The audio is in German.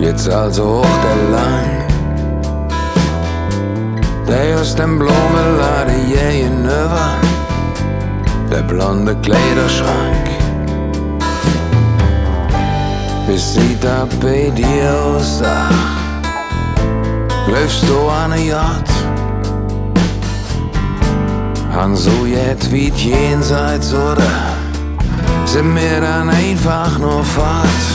jetzt also hoch der Lang. Der aus dem Blumenladen je hinüber, der blonde Kleiderschrank. Wie sieht da bei dir aus, ach? Läufst du an ne Yacht? Han so jet wie jenseits oder sind wir dann einfach nur Fahrt?